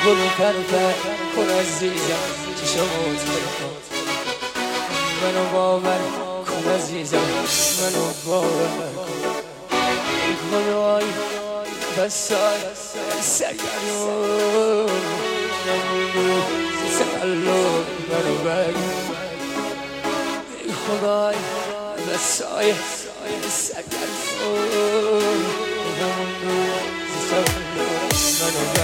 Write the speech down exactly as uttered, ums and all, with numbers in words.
گل پر پر کن عزیزم چشمات بکن منو باور کن عزیزم منو باور کن خدای بسای سگرو سگرو منو بگو خدای بسای سگرو منو